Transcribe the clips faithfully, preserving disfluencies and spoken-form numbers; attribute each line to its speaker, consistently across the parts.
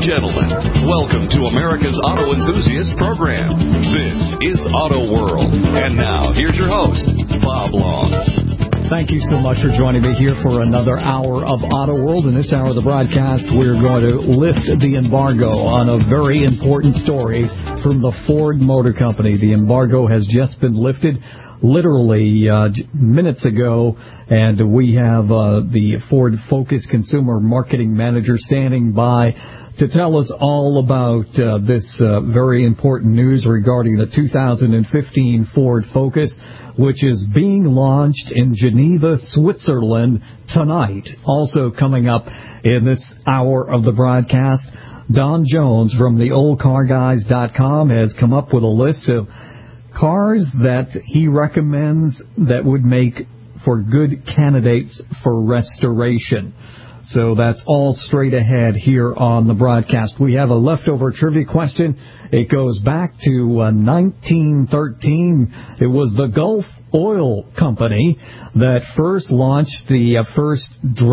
Speaker 1: gentlemen, welcome to America's Auto Enthusiast program. This is Auto World. And now, here's your host, Bob Long.
Speaker 2: Thank you so much for joining me here for another hour of Auto World. In this hour of the broadcast, we're going to lift the embargo on a very important story from the Ford Motor Company. The embargo has just been lifted literally uh, minutes ago, and we have uh, the Ford Focus Consumer Marketing Manager standing by to tell us all about uh, this uh, very important news regarding the two thousand fifteen Ford Focus, which is being launched in Geneva, Switzerland tonight. Also coming up in this hour of the broadcast, Don Jones from the old car guys dot com has come up with a list of cars that he recommends that would make for good candidates for restoration. So that's all straight ahead here on the broadcast. We have a leftover trivia question. It goes back to uh, nineteen thirteen. It was the Gulf Oil Company that first launched the uh, first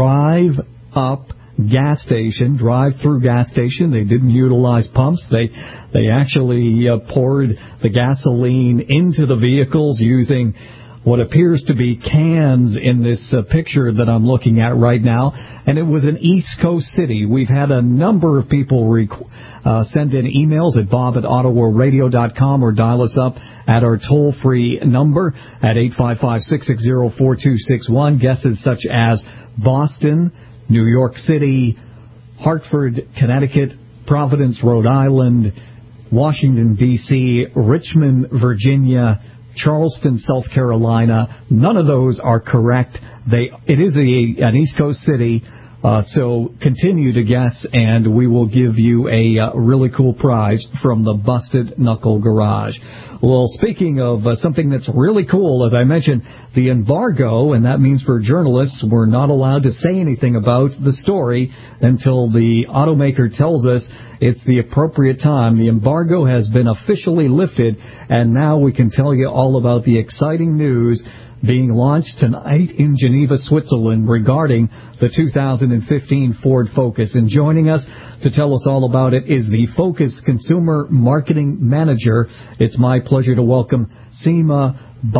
Speaker 2: drive-up gas station, drive-through gas station. They didn't utilize pumps. They they actually uh, poured the gasoline into the vehicles using what appears to be cans in this uh, picture that I'm looking at right now. And it was an East Coast city. We've had a number of people rec- uh, send in emails at bob at auto world radio dot com or dial us up at our toll-free number at eight five five, six six zero, four two six one. Guesses such as Boston, New York City, Hartford, Connecticut, Providence, Rhode Island, Washington, D C, Richmond, Virginia, Charleston, South Carolina. None of those are correct. They it is a an East Coast city, uh, so continue to guess, and we will give you a uh, really cool prize from the Busted Knuckle Garage. Well, speaking of uh, something that's really cool, as I mentioned, the embargo, and that means for journalists, we're not allowed to say anything about the story until the automaker tells us it's the appropriate time. The embargo has been officially lifted, and now we can tell you all about the exciting news being launched tonight in Geneva, Switzerland regarding the two thousand fifteen Ford Focus. And joining us to tell us all about it is the Focus Consumer Marketing Manager. It's my pleasure to welcome Seema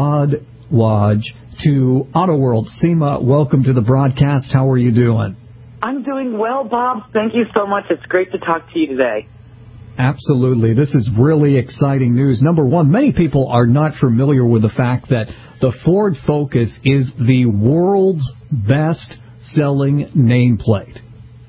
Speaker 2: Bhardwaj to Auto World. Seema, welcome to the broadcast. How are you doing?
Speaker 3: I'm doing well, Bob. Thank you so much. It's great to talk to you today.
Speaker 2: Absolutely. This is really exciting news. Number one, many people are not familiar with the fact that the Ford Focus is the world's best-selling nameplate.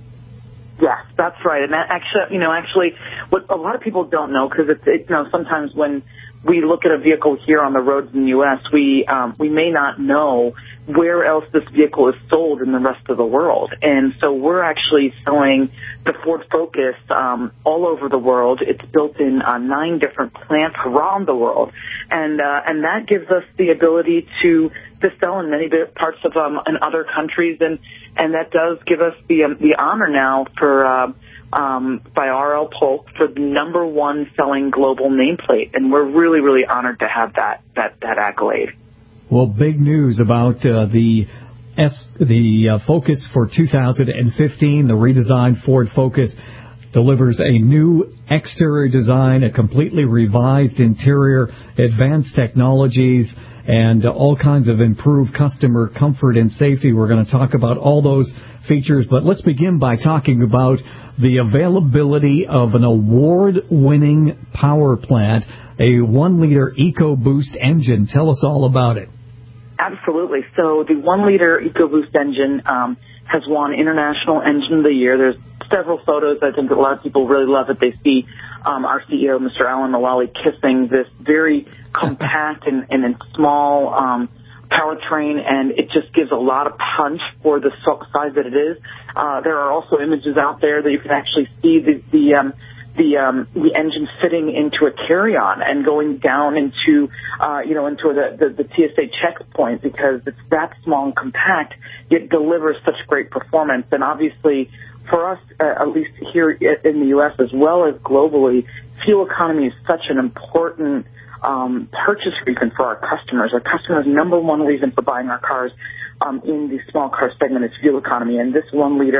Speaker 3: Yes, that's right. And that actually, you know, actually, what a lot of people don't know, because it's, it, you know, sometimes when we look at a vehicle here on the roads in the U S, we um, we may not know where else this vehicle is sold in the rest of the world. And so we're actually selling the Ford Focus um, all over the world. It's built in uh, nine different plants around the world. And uh, and that gives us the ability to, to sell in many parts of um, in other countries. And, and that does give us the, um, the honor now for uh, um, by R L Polk for the number one selling global nameplate. And we're really, really honored to have that, that, that accolade.
Speaker 2: Well, big news about uh, the S, the uh, Focus for two thousand fifteen. The redesigned Ford Focus delivers a new exterior design, a completely revised interior, advanced technologies, and uh, all kinds of improved customer comfort and safety. We're going to talk about all those features, but let's begin by talking about the availability of an award-winning power plant, a one-liter EcoBoost engine. Tell us all about it.
Speaker 3: Absolutely. So the one-liter EcoBoost engine um, has won International Engine of the Year. There's several photos. I think a lot of people really love it. They see um, our C E O, Mister Alan Mulally, kissing this very compact and, and small um, powertrain, and it just gives a lot of punch for the size that it is. Uh, there are also images out there that you can actually see the the um, the um, the engine fitting into a carry-on and going down into uh, you know into the, the the T S A checkpoint, because it's that small and compact. It delivers such great performance, and obviously for us, uh, at least here in the U S as well as globally, fuel economy is such an important um, purchase reason for our customers. Our customers' number one reason for buying our cars um, in the small car segment is fuel economy, and this one liter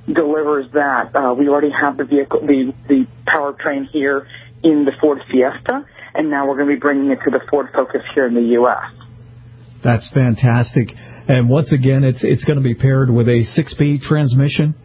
Speaker 3: delivers that. Uh, we already have the vehicle, the, the powertrain here in the Ford Fiesta, and now we're going to be bringing it to the Ford Focus here in the U S.
Speaker 2: That's fantastic. And once again, it's it's going to be paired with a six-speed transmission?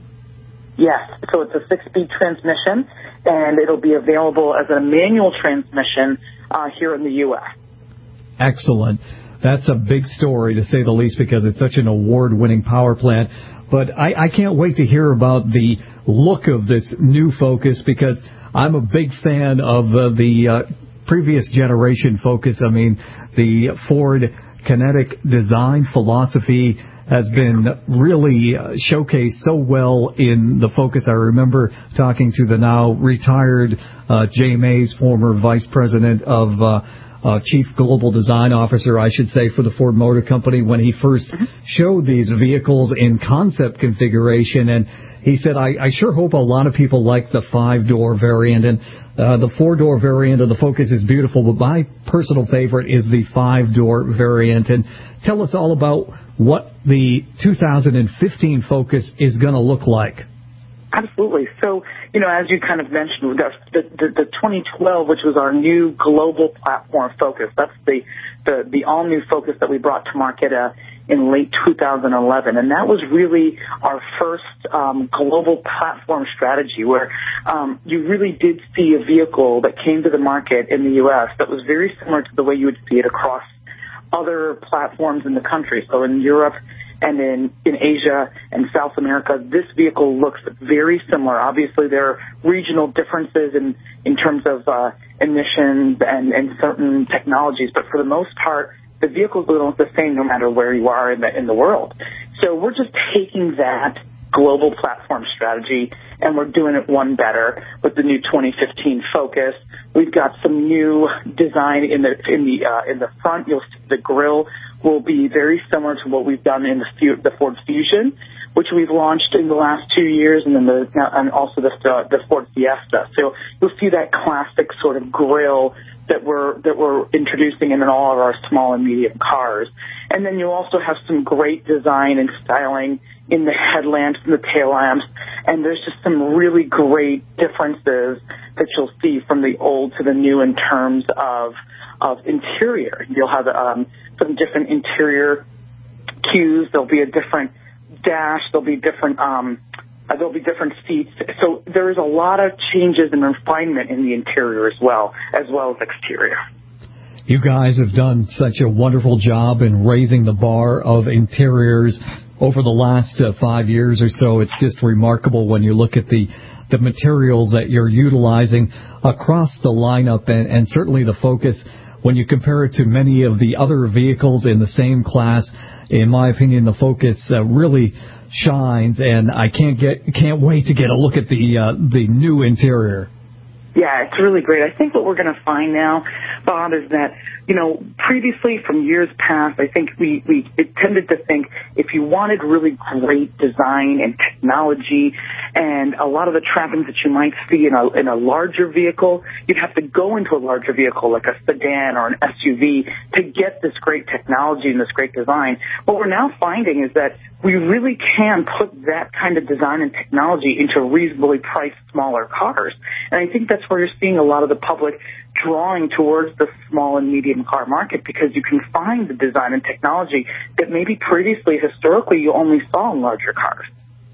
Speaker 3: Yes, so it's a six-speed transmission, and it'll be available as a manual transmission uh, here in the U S.
Speaker 2: Excellent. That's a big story, to say the least, because it's such an award-winning power plant. But I, I can't wait to hear about the look of this new Focus, because I'm a big fan of uh, the uh, previous generation Focus. I mean, the Ford kinetic design philosophy has been really uh, showcased so well in the Focus. I remember talking to the now retired uh, Jay Mays, former vice president of uh, uh, chief global design officer, I should say, for the Ford Motor Company, when he first showed these vehicles in concept configuration. And he said, I, I sure hope a lot of people like the five-door variant. And uh, the four-door variant of the Focus is beautiful, but my personal favorite is the five-door variant. And tell us all about what the two thousand fifteen Focus is going to look like.
Speaker 3: Absolutely. So, you know, as you kind of mentioned, the, the, the twenty twelve, which was our new global platform Focus, that's the, the, the all-new Focus that we brought to market uh, in late two thousand eleven. And that was really our first um, global platform strategy, where um, you really did see a vehicle that came to the market in the U S that was very similar to the way you would see it across other platforms in the country. So in Europe and in, in Asia and South America, this vehicle looks very similar. Obviously, there are regional differences in, in terms of uh, emissions and, and certain technologies, but for the most part, the vehicles look the same no matter where you are in the, in the world. So we're just taking that global platform strategy and we're doing it one better with the new twenty fifteen Focus. We've got some new design in the in the uh, in the front. You'll see the grille will be very similar to what we've done in the the Ford Fusion, which we've launched in the last two years, and then the and also the uh, the Ford Fiesta. So you'll see that classic sort of grille that we're that we're introducing in all of our small and medium cars. And then you'll also have some great design and styling in the headlamps and the tail lamps, and there's just some really great differences that you'll see from the old to the new in terms of of interior. You'll have um, some different interior cues. There'll be a different dash. There'll be different um, uh, there'll be different seats. So there is a lot of changes and refinement in the interior as well, as well as exterior.
Speaker 2: You guys have done such a wonderful job in raising the bar of interiors over the last uh, five years or so. It's just remarkable when you look at the the materials that you're utilizing across the lineup, and, and certainly the Focus, when you compare it to many of the other vehicles in the same class. In my opinion, the Focus uh, really shines, and I can't get can't wait to get a look at the uh, the new interior.
Speaker 3: Yeah, it's really great. I think what we're going to find now, Bob, is that, you know, previously from years past, I think we, we it tended to think if you wanted really great design and technology and a lot of the trappings that you might see in a, in a larger vehicle, you'd have to go into a larger vehicle like a sedan or an S U V to get this great technology and this great design. What we're now finding is that we really can put that kind of design and technology into reasonably priced smaller cars. And I think that's where you're seeing a lot of the public drawing towards the small and medium car market, because you can find the design and technology that maybe previously, historically, you only saw in larger cars.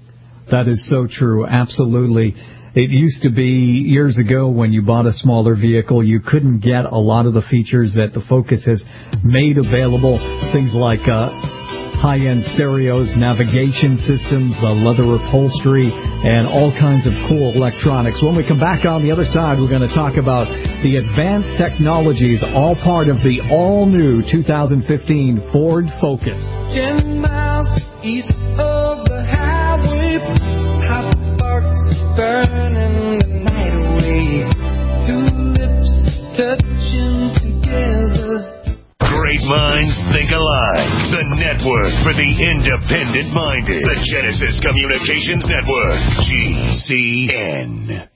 Speaker 2: That is so true. Absolutely. It used to be years ago when you bought a smaller vehicle, you couldn't get a lot of the features that the Focus has made available. Things like uh, high-end stereos, navigation systems, the leather upholstery, and all kinds of cool electronics. When we come back on the other side, we're going to talk about the advanced technologies, all part of the all-new two thousand fifteen Ford Focus.
Speaker 4: Ten miles east of the highway, hot sparks burning the night away. Two lips touching together.
Speaker 5: Great minds think alike. The network for the independent-minded. The Genesis Communications Network. G C N.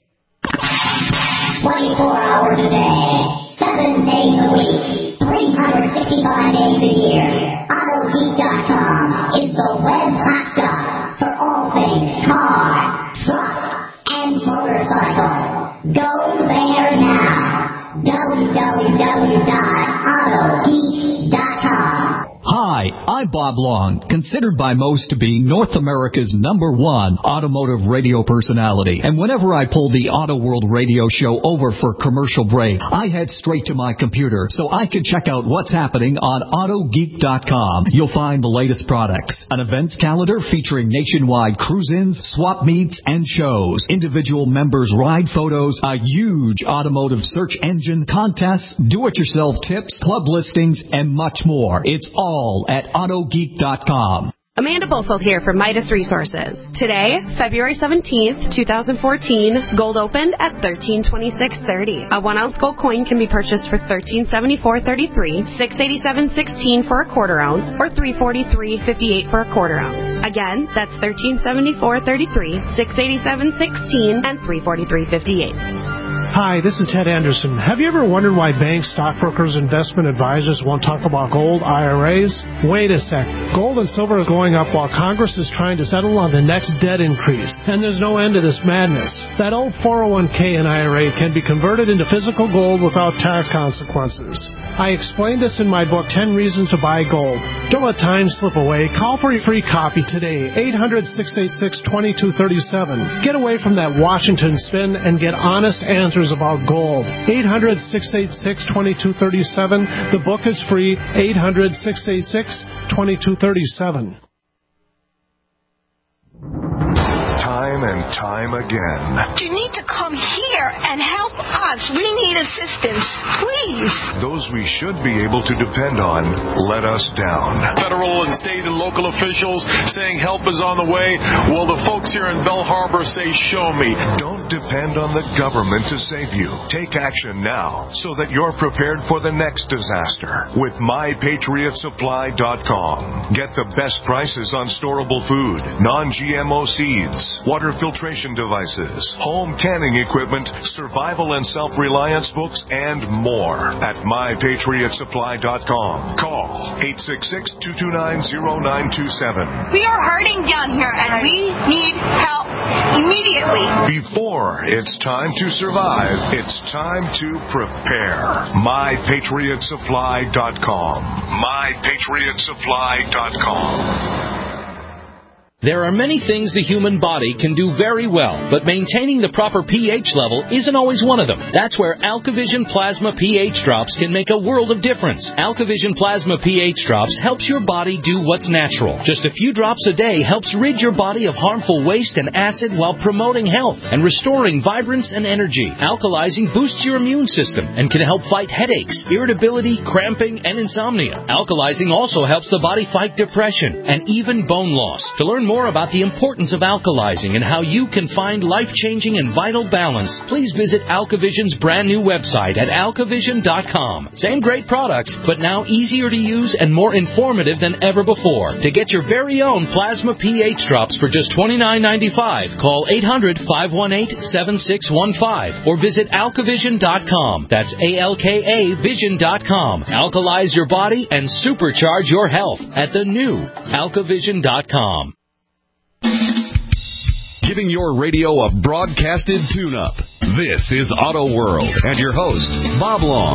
Speaker 6: twenty-four hours a day, seven days a week, three hundred sixty-five days a year. AutoGeek dot com is the web hotspot for all things car
Speaker 2: Bob Long, considered by most to be North America's number one automotive radio personality. And whenever I pulled the Auto World radio show over for commercial break, I head straight to my computer so I could check out what's happening on auto geek dot com. You'll find the latest products, an events calendar featuring nationwide cruise-ins, swap meets, and shows, individual members' ride photos, a huge automotive search engine, contests, do-it-yourself tips, club listings, and much more. It's all at auto geek dot com.
Speaker 7: Amanda Bosold here from Midas Resources. Today, February seventeenth, twenty fourteen, gold opened at thirteen twenty-six thirty. A one ounce gold coin can be purchased for thirteen seventy-four thirty-three, six eighty-seven sixteen for a quarter ounce, or three forty-three fifty-eight for a quarter ounce. Again, that's thirteen seventy-four thirty-three, six eighty-seven sixteen, and three forty-three fifty-eight.
Speaker 8: Hi, this is Ted Anderson. Have you ever wondered why banks, stockbrokers, investment advisors won't talk about gold I R As? Wait a sec. Gold and silver is going up while Congress is trying to settle on the next debt increase, and there's no end to this madness. That old four oh one k and I R A can be converted into physical gold without tax consequences. I explained this in my book, ten Reasons to Buy Gold. Don't let time slip away. Call for a free copy today, eight hundred, six eight six, two two three seven. Get away from that Washington spin and get honest answers about gold. eight hundred, six eight six, two two three seven. The book is free, eight hundred, six eight six, two two three seven.
Speaker 9: Time and time again.
Speaker 10: You need to come here and help us. We need assistance, please.
Speaker 9: Those we should be able to depend on let us down.
Speaker 11: Federal and state and local officials saying help is on the way. Well, the folks here in Belle Harbor say, show me.
Speaker 9: Don't depend on the government to save you. Take action now so that you're prepared for the next disaster with my patriot supply dot com. Get the best prices on storable food, non G M O seeds, water filtration devices, home canning equipment, survival and self-reliance books, and more at my patriot supply dot com. Call eight six six, two two nine, zero nine two seven.
Speaker 10: We are hurting down here, and we need help immediately.
Speaker 9: Before it's time to survive, it's time to prepare. my patriot supply dot com. my patriot supply dot com.
Speaker 12: There are many things the human body can do very well, but maintaining the proper pH level isn't always one of them. That's where AlkaVision Plasma pH Drops can make a world of difference. AlkaVision Plasma pH Drops helps your body do what's natural. Just a few drops a day helps rid your body of harmful waste and acid while promoting health and restoring vibrance and energy. Alkalizing boosts your immune system and can help fight headaches, irritability, cramping, and insomnia. Alkalizing also helps the body fight depression and even bone loss. To learn more more about the importance of alkalizing and how you can find life-changing and vital balance, please visit AlkaVision's brand new website at alka vision dot com. Same great products, but now easier to use and more informative than ever before. To get your very own Plasma pH Drops for just twenty-nine ninety-five, call eight hundred, five one eight, seven six one five or visit alka vision dot com. That's A L K A vision dot com. Alkalize your body and supercharge your health at the new alka vision dot com.
Speaker 1: Giving your radio a broadcasted tune-up. This is Auto World and your host, Bob Long.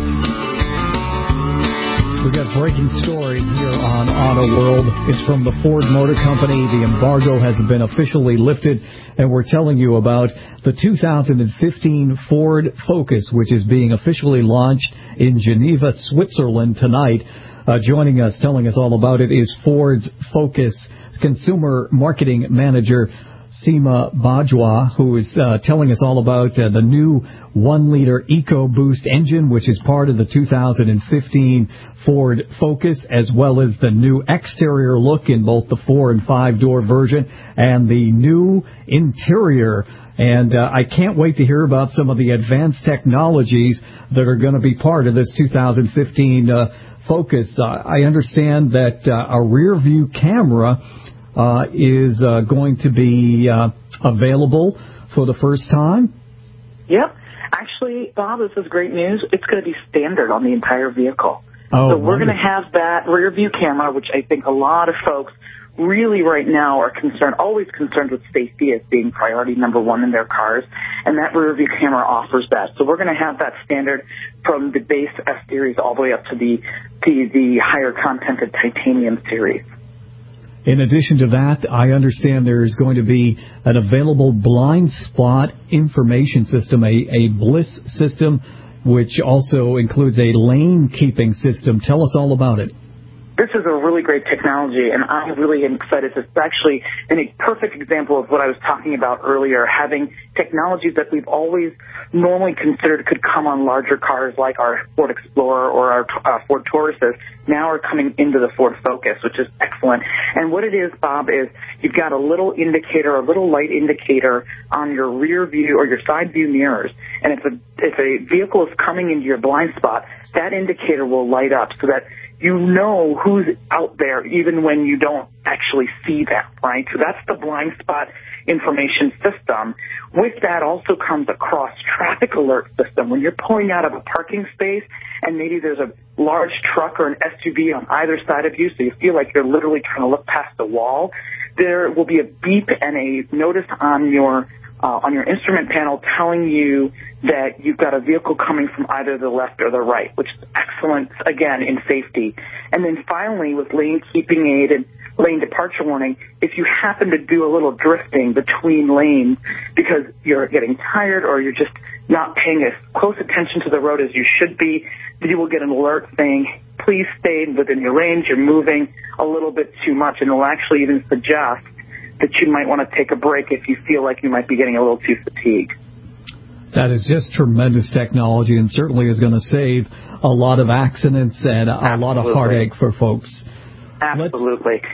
Speaker 2: We've got a breaking story here on Auto World. It's from the Ford Motor Company. The embargo has been officially lifted, and we're telling you about the two thousand fifteen Ford Focus, which is being officially launched in Geneva, Switzerland tonight. Uh, joining us, telling us all about it, is Ford's Focus Consumer Marketing Manager, Seema Bajwa, who is uh, telling us all about uh, the new one-liter EcoBoost engine, which is part of the two thousand fifteen Ford Focus, as well as the new exterior look in both the four and five-door version, and the new interior. And uh, I can't wait to hear about some of the advanced technologies that are going to be part of this two thousand fifteen uh, Focus. Uh, I understand that uh, a rear-view camera uh, is uh, going to be uh, available for the first time.
Speaker 3: Yep. Actually, Bob, this is great news. It's going to be standard on the entire vehicle.
Speaker 2: Oh,
Speaker 3: so we're going to have that rear-view camera, which I think a lot of folks really right now are concerned, always concerned with safety as being priority number one in their cars, and that rear view camera offers that. So we're going to have that standard from the base S-Series all the way up to the, the, the higher contented titanium series.
Speaker 2: In addition to that, I understand there's going to be an available blind spot information system, a, a BLISS system, which also includes a lane keeping system. Tell us all about it.
Speaker 3: This is a really great technology, and I'm really excited. It's actually a perfect example of what I was talking about earlier, having technologies that we've always normally considered could come on larger cars like our Ford Explorer or our uh, Ford Tauruses, now are coming into the Ford Focus, which is excellent. And what it is, Bob, is you've got a little indicator, a little light indicator on your rear view or your side view mirrors, and if a, if a vehicle is coming into your blind spot, that indicator will light up so that you know who's out there even when you don't actually see them, right? So that's the blind spot information system. With that also comes a cross traffic alert system. When you're pulling out of a parking space and maybe there's a large truck or an S U V on either side of you, so you feel like you're literally trying to look past the wall, there will be a beep and a notice on your Uh, on your instrument panel telling you that you've got a vehicle coming from either the left or the right, which is excellent, again, in safety. And then finally, with lane keeping aid and lane departure warning, if you happen to do a little drifting between lanes because you're getting tired or you're just not paying as close attention to the road as you should be, you will get an alert saying, please stay within your lanes, you're moving a little bit too much, and it will actually even suggest that you might want to take a break if you feel like you might be getting a little too fatigued.
Speaker 2: That is just tremendous technology and certainly is going to save a lot of accidents and a
Speaker 3: Absolutely.
Speaker 2: lot of heartache for folks.
Speaker 3: Absolutely.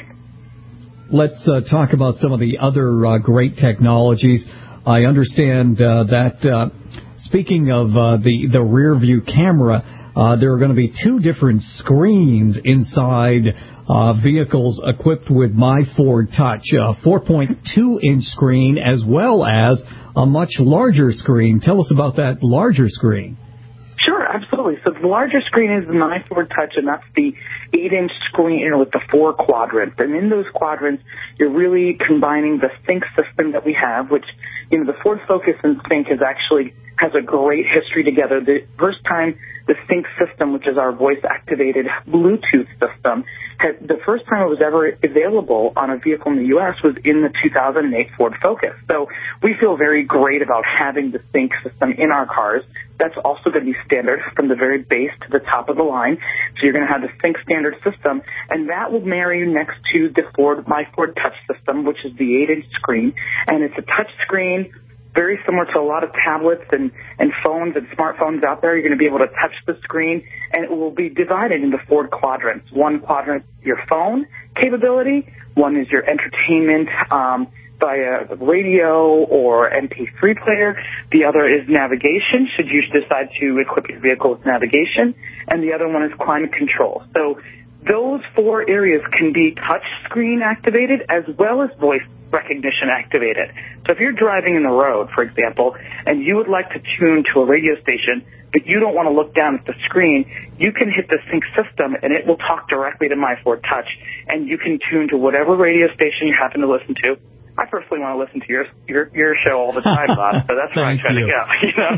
Speaker 2: Let's, let's uh, talk about some of the other uh, great technologies. I understand uh, that, uh, speaking of uh, the, the rear view camera, uh, there are going to be two different screens inside Uh, vehicles equipped with My Ford Touch, a four point two inch screen as well as a much larger screen. Tell us about that larger screen.
Speaker 3: Sure, absolutely. So the larger screen is the My Ford Touch, and that's the eight inch screen with the four quadrants. And in those quadrants, you're really combining the Sync system that we have, which, you know, the Ford Focus and Sync is actually has a great history together. The first time the Sync system, which is our voice-activated Bluetooth system, had, the first time it was ever available on a vehicle in the U S was in the two thousand eight Ford Focus. So we feel very great about having the Sync system in our cars. That's also going to be standard from the very base to the top of the line. So you're going to have the Sync standard system, and that will marry next to the Ford My Ford Touch system, which is the eight inch screen, and it's a touch screen, very similar to a lot of tablets and, and phones and smartphones out there. You're going to be able to touch the screen, and it will be divided into four quadrants. One quadrant, your phone capability. One is your entertainment um, via radio or M P three player. The other is navigation, should you decide to equip your vehicle with navigation. And the other one is climate control. So those four areas can be touch screen activated as well as voice recognition activated. So if you're driving in the road, for example, and you would like to tune to a radio station, but you don't want to look down at the screen, you can hit the Sync system and it will talk directly to My Ford Touch, and you can tune to whatever radio station you happen to listen to. I personally want to listen to your your, your show all the time, Bob, so that's where I'm trying
Speaker 2: you.
Speaker 3: to go. You know?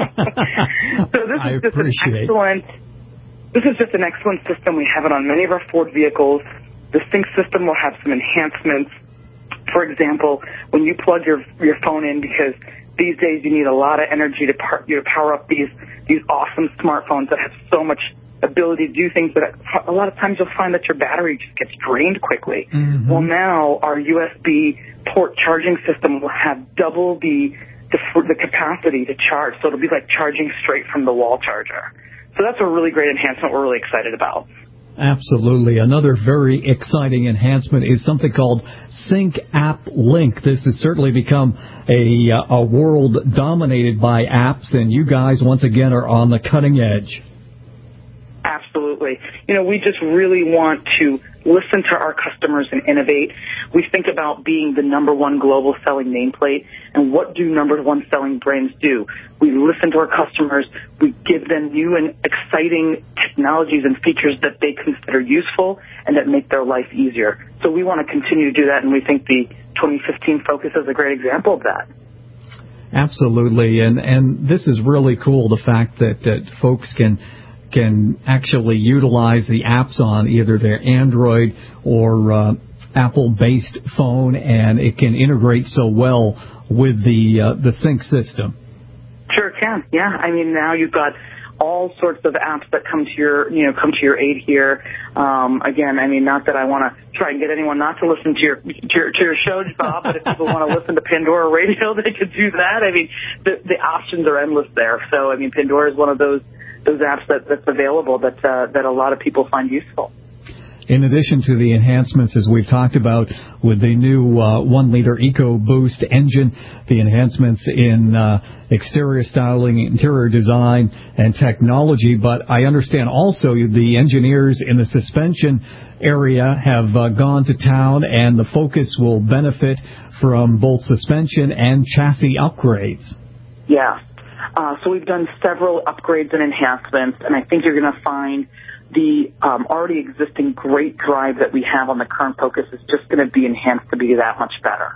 Speaker 3: So this
Speaker 2: I
Speaker 3: is just an
Speaker 2: appreciate.
Speaker 3: excellent This is just an excellent system. We have it on many of our Ford vehicles. The Sync system will have some enhancements. For example, when you plug your your phone in, because these days you need a lot of energy to, par, you know, power up these these awesome smartphones that have so much ability to do things, but a lot of times you'll find that your battery just gets drained quickly.
Speaker 2: Mm-hmm.
Speaker 3: Well, now our U S B port charging system will have double the, the the capacity to charge, so it'll be like charging straight from the wall charger. So that's a really great enhancement we're really excited about.
Speaker 2: Absolutely. Another very exciting enhancement is something called Sync App Link. This has certainly become a, a world dominated by apps, and you guys, once again, are on the cutting edge.
Speaker 3: Absolutely. You know, we just really want to listen to our customers and innovate. We think about being the number one global selling nameplate, and what do number one selling brands do? We listen to our customers. We give them new and exciting technologies and features that they consider useful and that make their life easier. So we want to continue to do that, and we think the twenty fifteen Focus is a great example of that.
Speaker 2: Absolutely, and and this is really cool, the fact that, that folks can can actually utilize the apps on either their Android or uh, Apple-based phone, and it can integrate so well with the uh, the Sync system.
Speaker 3: Sure can, yeah. I mean, now you've got all sorts of apps that come to your, you know, come to your aid here. Um, again, I mean, not that I want to try and get anyone not to listen to your to your, to your show, Bob, but if people want to listen to Pandora Radio, they could do that. I mean, the, the options are endless there. So, I mean, Pandora is one of those those apps that, that's available that uh, that a lot of people find useful.
Speaker 2: In addition to the enhancements, as we've talked about, with the new uh, one-liter EcoBoost engine, the enhancements in uh, exterior styling, interior design, and technology, but I understand also the engineers in the suspension area have uh, gone to town, and the Focus will benefit from both suspension and chassis upgrades.
Speaker 3: Yeah. Uh, so we've done several upgrades and enhancements, and I think you're going to find the um, already existing great drive that we have on the current Focus is just going to be enhanced to be that much better.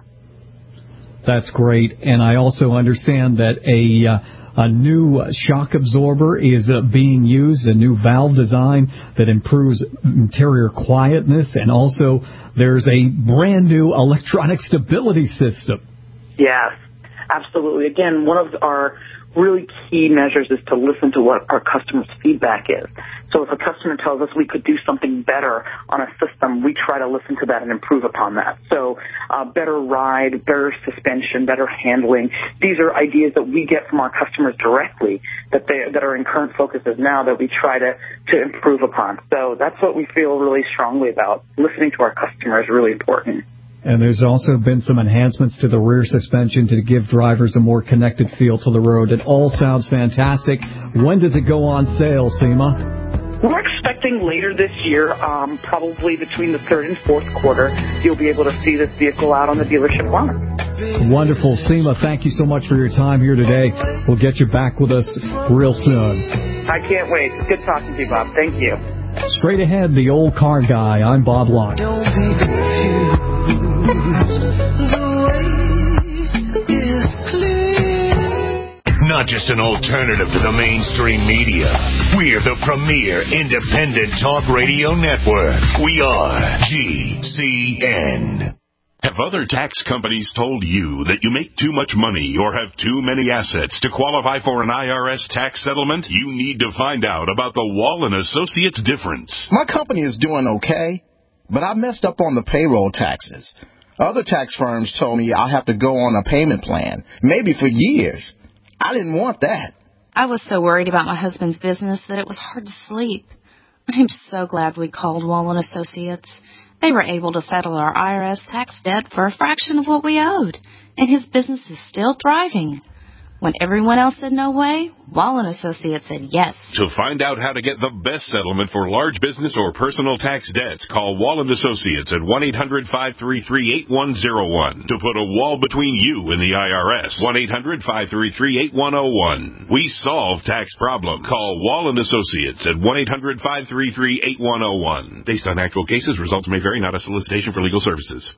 Speaker 2: That's great. And I also understand that a uh, a new shock absorber is uh, being used, a new valve design that improves interior quietness, and also there's a brand new electronic stability system.
Speaker 3: Yes, absolutely. Again, one of our really key measures is to listen to what our customers' feedback is. So if a customer tells us we could do something better on a system, we try to listen to that and improve upon that. So uh, better ride, better suspension, better handling. These are ideas that we get from our customers directly that they that are in current Focuses now that we try to, to improve upon. So that's what we feel really strongly about. Listening to our customers is really important.
Speaker 2: And there's also been some enhancements to the rear suspension to give drivers a more connected feel to the road. It all sounds fantastic. When does it go on sale, Seema?
Speaker 3: We're expecting later this year, um, probably between the third and fourth quarter, you'll be able to see this vehicle out on the dealership lawn.
Speaker 2: Wonderful. Seema, thank you so much for your time here today. We'll get you back with us real soon.
Speaker 3: I can't wait. It's good talking to you, Bob. Thank you.
Speaker 2: Straight ahead, the old car guy. I'm Bob Long.
Speaker 4: Don't be confused. The way is clear.
Speaker 5: Not just an alternative to the mainstream media. We're the premier independent talk radio network. We are G C N.
Speaker 13: Have other tax companies told you that you make too much money or have too many assets to qualify for an I R S tax settlement? You need to find out about the Wall and Associates difference.
Speaker 14: My company is doing okay, but I messed up on the payroll taxes. Other tax firms told me I have to go on a payment plan, maybe for years. I didn't want that.
Speaker 15: I was so worried about my husband's business that it was hard to sleep. I'm so glad we called Wall and Associates. They were able to settle our I R S tax debt for a fraction of what we owed, and his business is still thriving. When everyone else said no way, Wall and Associates said yes.
Speaker 13: To find out how to get the best settlement for large business or personal tax debts, call Wall and Associates at one eight hundred five three three eight one zero one. To put a wall between you and the I R S, one eight hundred five three three eight one zero one. We solve tax problems. Call Wall and Associates at one eight hundred five three three eight one zero one. Based on actual cases, results may vary, not a solicitation for legal services.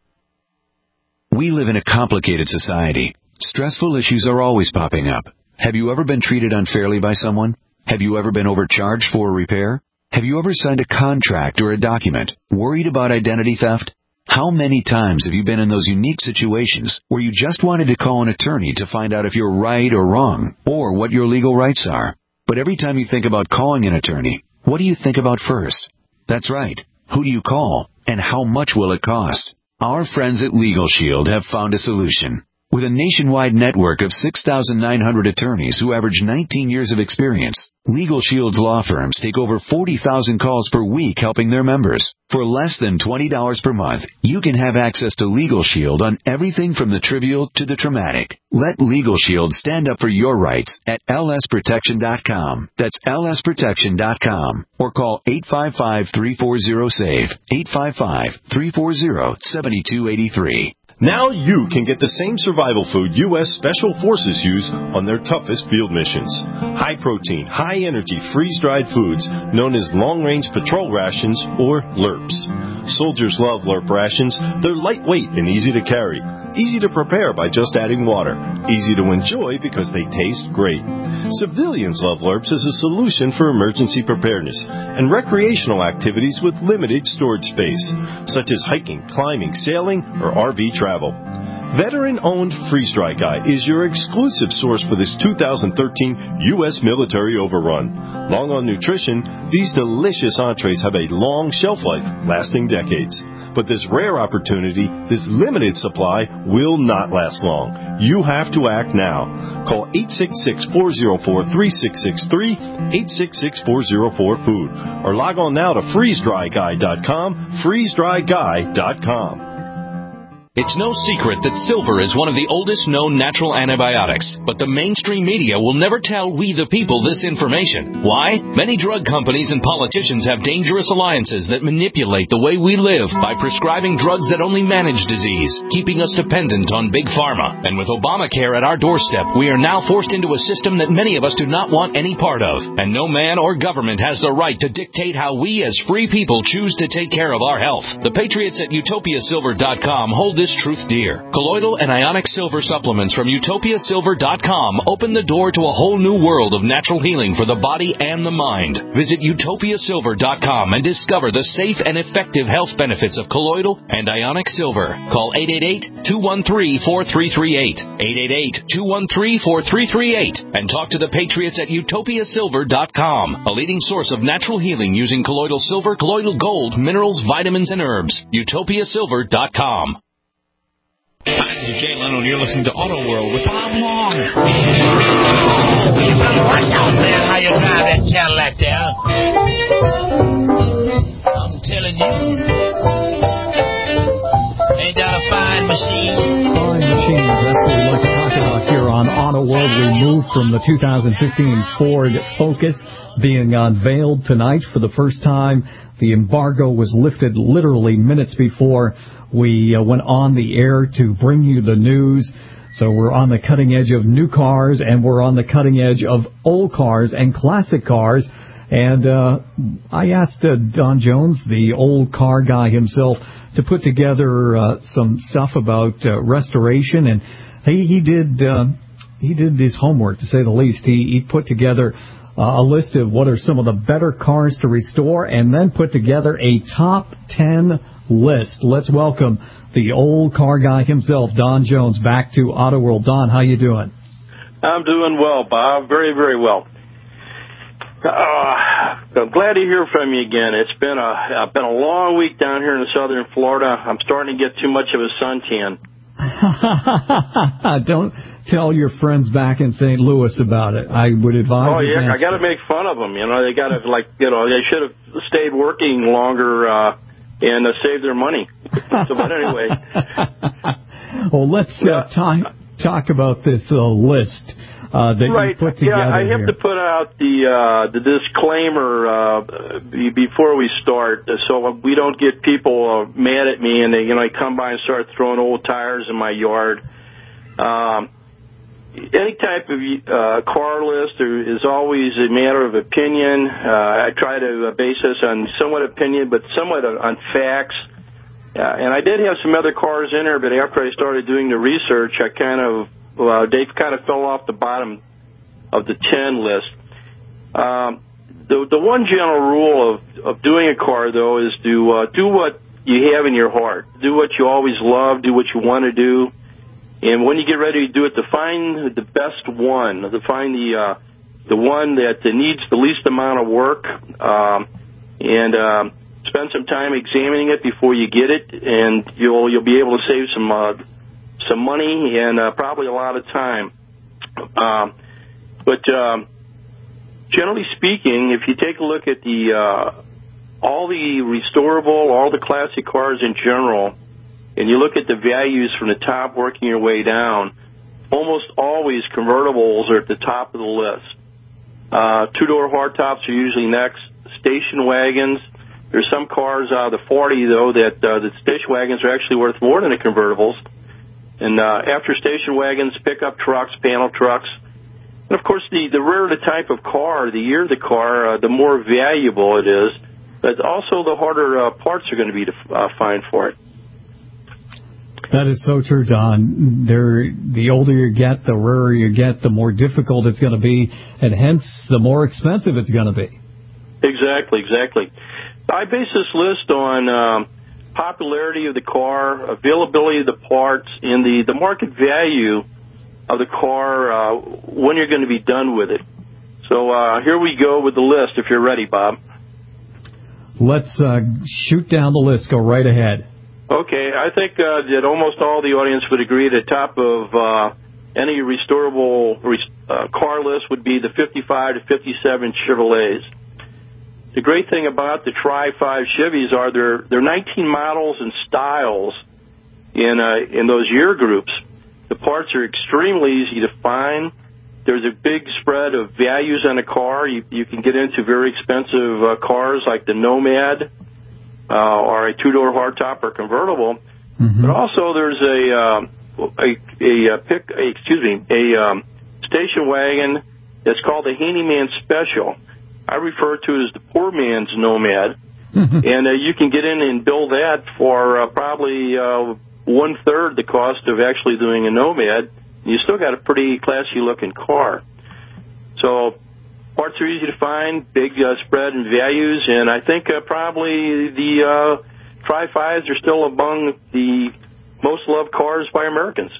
Speaker 16: We live in a complicated society. Stressful issues are always popping up. Have you ever been treated unfairly by someone? Have you ever been overcharged for a repair? Have you ever signed a contract or a document worried about identity theft? How many times have you been in those unique situations where you just wanted to call an attorney to find out if you're right or wrong, or what your legal rights are? But every time you think about calling an attorney, what do you think about first? That's right. Who do you call, and how much will it cost? Our friends at Legal Shield have found a solution. With a nationwide network of six thousand nine hundred attorneys who average nineteen years of experience, Legal Shield's law firms take over forty thousand calls per week helping their members. For less than twenty dollars per month, you can have access to Legal Shield on everything from the trivial to the traumatic. Let Legal Shield stand up for your rights at L S protection dot com. That's L S protection dot com. Or call eight five five, three four zero, SAVE, eight five five, three four zero, seven two eight three.
Speaker 17: Now you can get the same survival food U S Special Forces use on their toughest field missions. High-protein, high-energy, freeze-dried foods known as long-range patrol rations, or L R Ps. Soldiers love L R P rations. They're lightweight and easy to carry. Easy to prepare by just adding water. Easy to enjoy because they taste great. Civilians love L R Ps as a solution for emergency preparedness and recreational activities with limited storage space, such as hiking, climbing, sailing, or R V travel. Veteran-owned Freeze Dry Guy is your exclusive source for this two thousand thirteen U S military overrun. Long on nutrition, these delicious entrees have a long shelf life, lasting decades. But this rare opportunity, this limited supply, will not last long. You have to act now. Call eight six six, four zero four, three six six three, eight six six, four zero four, food, or log on now to freeze dry guy dot com, freeze dry guy dot com.
Speaker 12: It's no secret that silver is one of the oldest known natural antibiotics, but the mainstream media will never tell we the people this information. Why? Many drug companies and politicians have dangerous alliances that manipulate the way we live by prescribing drugs that only manage disease, keeping us dependent on big pharma. And with Obamacare at our doorstep, we are now forced into a system that many of us do not want any part of. And no man or government has the right to dictate how we as free people choose to take care of our health. The patriots at utopia silver dot com hold this truth dear. Colloidal and ionic silver supplements from utopia silver dot com open the door to a whole new world of natural healing for the body and the mind. Visit utopia silver dot com and discover the safe and effective health benefits of colloidal and ionic silver. Call eight eight eight, two one three, four three three eight, eight eight eight, two one three, four three three eight, and talk to the patriots at utopia silver dot com, a leading source of natural healing using colloidal silver, colloidal gold, minerals, vitamins, and herbs. utopia silver dot com.
Speaker 18: Hi, this is Jay Leno, and you're listening to Auto World with Bob Long.
Speaker 19: You better watch out, man, how you drive that Cadillac there. I'm telling you. Ain't that a fine machine?
Speaker 2: Fine machine. That's what we like to talk about here on Auto World. We moved from the two thousand fifteen Ford Focus being unveiled tonight for the first time. The embargo was lifted literally minutes before we uh, went on the air to bring you the news. So we're on the cutting edge of new cars, and we're on the cutting edge of old cars and classic cars. And uh, I asked uh, Don Jones, the old car guy himself, to put together uh, some stuff about uh, restoration, and he, he did uh, he did his homework, to say the least. He, he put together Uh, a list of what are some of the better cars to restore, and then put together a top ten list. Let's welcome the old car guy himself, Don Jones, back to Auto World. Don, how you doing?
Speaker 20: I'm doing well, Bob. Very, very well. Uh, I'm glad to hear from you again. It's been a uh, been a long week down here in southern Florida. I'm starting to get too much of a suntan.
Speaker 2: Don't tell your friends back in Saint Louis about it. I would advise.
Speaker 20: Oh yeah, I got to
Speaker 2: it.
Speaker 20: make fun of them. You know, they got to like, you know, they should have stayed working longer uh, and uh, saved their money. So, but anyway.
Speaker 2: Well, let's uh, talk talk about this uh, list uh, that
Speaker 20: right.
Speaker 2: you put together.
Speaker 20: Yeah, I have
Speaker 2: here.
Speaker 20: to put out the uh, the disclaimer uh, before we start, so we don't get people uh, mad at me and they, you know, they come by and start throwing old tires in my yard. Um, any type of uh, car list is always a matter of opinion. Uh, I try to base this on somewhat opinion, but somewhat on facts. Uh, and I did have some other cars in there, but after I started doing the research, I kind of uh, they kind of fell off the bottom of the ten list. Um, the the one general rule of of doing a car, though, is to uh, do what you have in your heart. Do what you always love. Do what you want to do. And when you get ready to do it, to find the best one, to find the uh, the one that needs the least amount of work, um, and um, spend some time examining it before you get it, and you'll you'll be able to save some uh, some money, and uh, probably a lot of time. Um, but um, generally speaking, if you take a look at the uh, all the restorable, all the classic cars in general, and you look at the values from the top working your way down, almost always convertibles are at the top of the list. Uh, two-door hardtops are usually next. Station wagons. There's some cars out of the forty, though, that uh, the station wagons are actually worth more than the convertibles. And uh, after station wagons, pickup trucks, panel trucks. And, of course, the, the rarer the type of car, the year of the car, uh, the more valuable it is. But also the harder uh, parts are going to be to uh, find for it.
Speaker 2: That is so true, Don. There, the older you get, the rarer you get, the more difficult it's going to be, and hence the more expensive it's going to be.
Speaker 20: Exactly, exactly. I base this list on um, popularity of the car, availability of the parts, and the, the market value of the car uh, when you're going to be done with it. So uh, here we go with the list, if you're ready, Bob.
Speaker 2: Let's uh, shoot down the list. Go right ahead.
Speaker 20: Okay, I think uh, that almost all the audience would agree the top of uh, any restorable uh, car list would be the fifty-five to fifty-seven Chevrolets. The great thing about the Tri five Chevys are they're, they're nineteen models and styles in uh, in those year groups. The parts are extremely easy to find. There's a big spread of values on a car. You, you can get into very expensive uh, cars like the Nomad uh, or a two-door hardtop or convertible. Mm-hmm. But also there's a uh, a, a, a pick a, excuse me a um, station wagon that's called the Handyman Special. I refer to it as the poor man's Nomad, mm-hmm. and uh, you can get in and build that for uh, probably uh, one-third the cost of actually doing a Nomad. You still got a pretty classy-looking car. So parts are easy to find, big uh, spread in values, and I think uh, probably the uh, Tri fives are still among the most loved cars by Americans.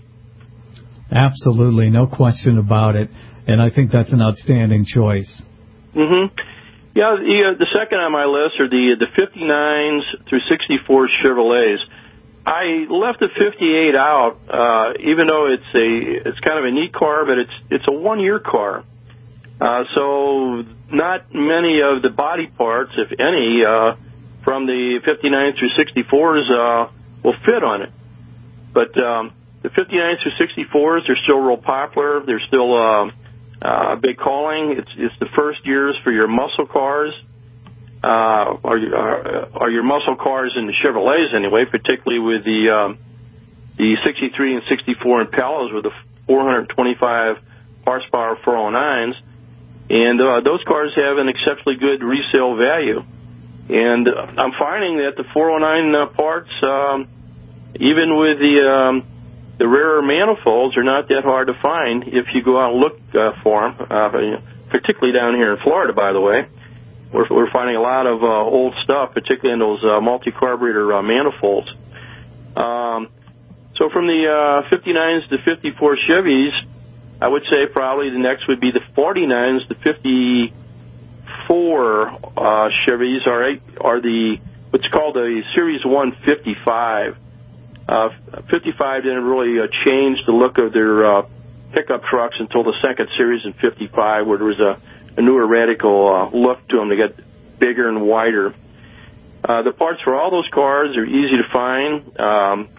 Speaker 2: Absolutely, no question about it, and I think that's an outstanding choice.
Speaker 20: Mm-hmm. Yeah, the, uh, the second on my list are the the fifty-nines through sixty-four Chevrolets. I left the fifty-eight out, uh, even though it's a it's kind of a neat car, but it's it's a one-year car. Uh, so not many of the body parts, if any, uh, from the fifty-nine through sixty-fours uh, will fit on it. But um, the fifty-nines through sixty-fours, they're still real popular. They're still uh, uh, big calling. It's it's the first years for your muscle cars. Uh, are, are, are your muscle cars in the Chevrolets anyway, particularly with the um, the sixty-three and sixty-four Impalas with the four hundred twenty-five horsepower four oh nines, and uh, those cars have an exceptionally good resale value. And uh, I'm finding that the four oh nine uh, parts, um, even with the um, the rarer manifolds, are not that hard to find if you go out and look uh, for them, uh, particularly down here in Florida, by the way. We're, we're finding a lot of uh, old stuff, particularly in those uh, multi-carburetor uh, manifolds. Um, so from the uh, fifty-nines to fifty-four Chevys, I would say probably the next would be the forty-nines to fifty-four uh, Chevys are, are the what's called a Series one fifty-five. Uh, fifty-five didn't really uh, change the look of their uh, pickup trucks until the second series in fifty-five, where there was a a newer radical uh, look to them. They get bigger and wider. Uh, the parts for all those cars are easy to find, um,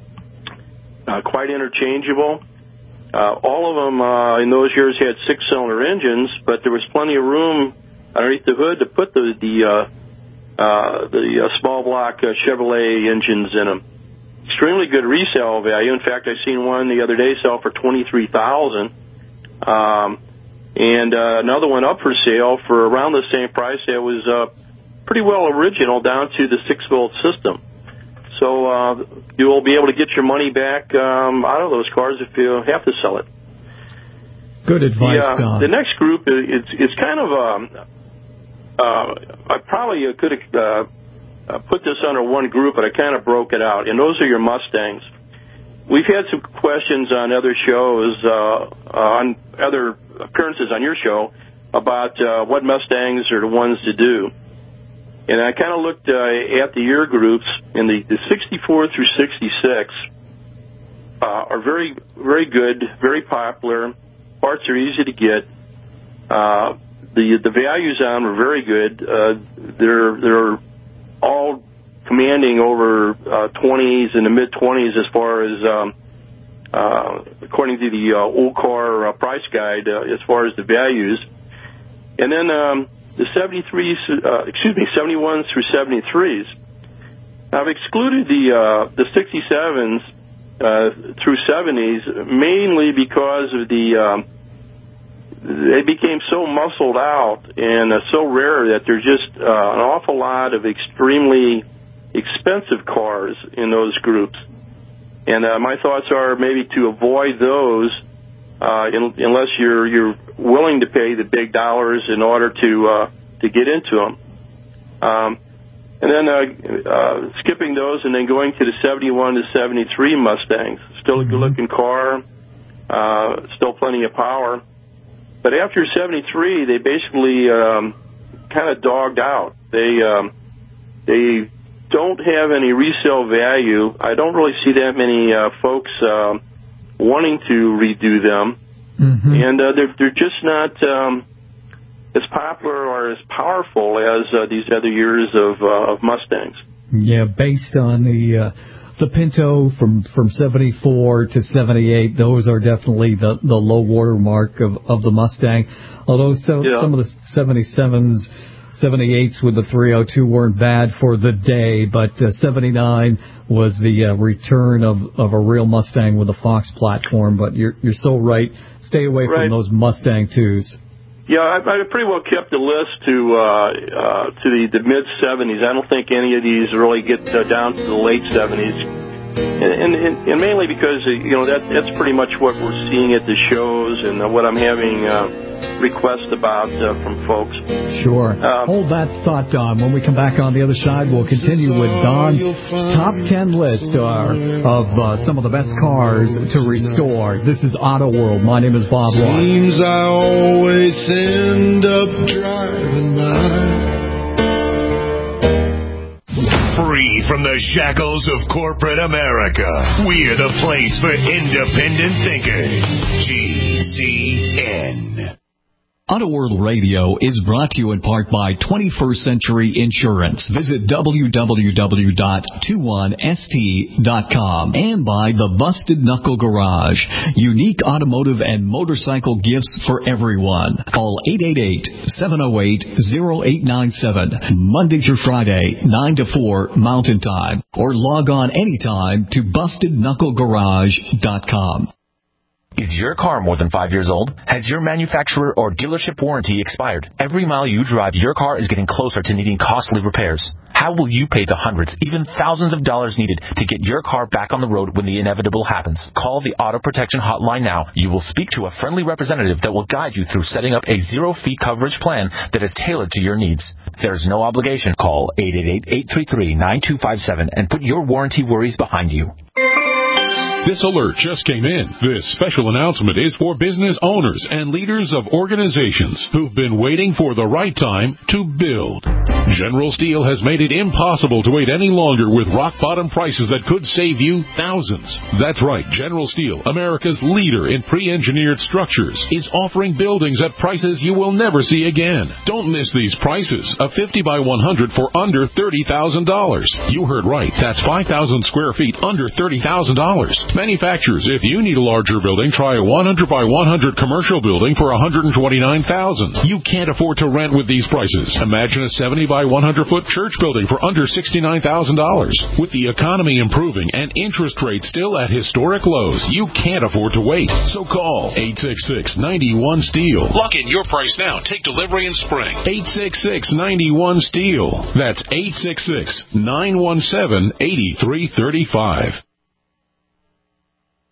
Speaker 20: uh, quite interchangeable. Uh, all of them uh, in those years had six-cylinder engines, but there was plenty of room underneath the hood to put the the, uh, uh, the uh, small block uh, Chevrolet engines in them. Extremely good resale value. In fact, I seen one the other day sell for twenty-three thousand dollars. Um, And uh, another one up for sale for around the same price. It was uh, pretty well original down to the six-volt system. So uh, you will be able to get your money back um, out of those cars if you have to sell it.
Speaker 2: Good advice,
Speaker 20: the, uh,
Speaker 2: Don.
Speaker 20: The next group, it's, it's kind of, um, uh, I probably could have uh, put this under one group, but I kind of broke it out. And those are your Mustangs. We've had some questions on other shows, uh, on other appearances on your show, about uh, what Mustangs are the ones to do. And I kind of looked uh, at the year groups, in the, the sixty-four through sixty-six, uh, are very, very good, very popular. Parts are easy to get. Uh, the the values on them are very good. Uh, they're they're all commanding over uh, twenties and the mid twenties as far as um, uh, according to the uh, old car uh, price guide uh, as far as the values. And then um, the seventy-threes, uh, excuse me, seventy-ones through seventy-threes. I've excluded the uh, the sixty-sevens uh, through seventies mainly because of the um, they became so muscled out and uh, so rare that there's just uh, an awful lot of extremely expensive cars in those groups. And uh, my thoughts are maybe to avoid those uh, in, unless you're you're willing to pay the big dollars in order to uh, to get into them. Um, and then uh, uh, skipping those and then going to the seventy-one to seventy-three Mustangs. Still a good-looking car, uh, still plenty of power. But after seventy-three, they basically um, kind of dogged out. They um, they don't have any resale value. I don't really see that many uh, folks uh, wanting to redo them, mm-hmm. and uh, they're they're just not um, as popular or as powerful as uh, these other years of uh, of Mustangs.
Speaker 2: Yeah, based on the. Uh The Pinto from, from seventy-four to seventy-eight, those are definitely the, the low water mark of, of the Mustang. Although so, yeah. some of the seventy-sevens, seventy-eights with the three oh two weren't bad for the day, but uh, seventy-nine was the uh, return of, of a real Mustang with a Fox platform. But you're you're so right. Stay away right. from those Mustang twos.
Speaker 20: Yeah, I, I pretty well kept the list to uh, uh, to the, the mid seventies. I don't think any of these really get uh, down to the late seventies, and, and and mainly because uh, you know that that's pretty much what we're seeing at the shows and uh, what I'm having uh, requests about uh, from folks.
Speaker 2: Sure. Um, Hold that thought, Don. When we come back on the other side, we'll continue with Don's top ten list uh, of uh, some of the best cars to restore. This is Auto World. My name is Bob Ross.
Speaker 4: Seems I always end up driving by.
Speaker 5: Free from the shackles of corporate America, we're the place for independent thinkers. G C N.
Speaker 1: Auto World Radio is brought to you in part by twenty-first Century Insurance. Visit w w w dot two one s t dot com and by the Busted Knuckle Garage. Unique automotive and motorcycle gifts for everyone. Call eight eight eight, seven oh eight, oh eight nine seven Monday through Friday, nine to four Mountain Time. Or log on anytime to busted knuckle garage dot com.
Speaker 21: Is your car more than five years old? Has your manufacturer or dealership warranty expired? Every mile you drive, your car is getting closer to needing costly repairs. How will you pay the hundreds, even thousands of dollars needed to get your car back on the road when the inevitable happens? Call the Auto Protection Hotline now. You will speak to a friendly representative that will guide you through setting up a zero-fee coverage plan that is tailored to your needs. There's no obligation. Call eight eight eight, eight three three, nine two five seven and put your warranty worries behind you.
Speaker 22: This alert just came in. This special announcement is for business owners and leaders of organizations who've been waiting for the right time to build. General Steel has made it impossible to wait any longer with rock-bottom prices that could save you thousands. That's right. General Steel, America's leader in pre-engineered structures, is offering buildings at prices you will never see again. Don't miss these prices. A fifty by one hundred for under thirty thousand dollars. You heard right. That's five thousand square feet under thirty thousand dollars. Manufacturers, if you need a larger building, try a one hundred by one hundred commercial building for one hundred twenty-nine thousand dollars. You can't afford to rent with these prices. Imagine a seventy by one hundred foot church building for under sixty-nine thousand dollars. With the economy improving and interest rates still at historic lows, you can't afford to wait. So call eight six six, nine one, STEEL. Lock in your price now. Take delivery in spring. eight six six, nine one, STEEL. That's eight six six, nine one seven, eight three three five.
Speaker 5: It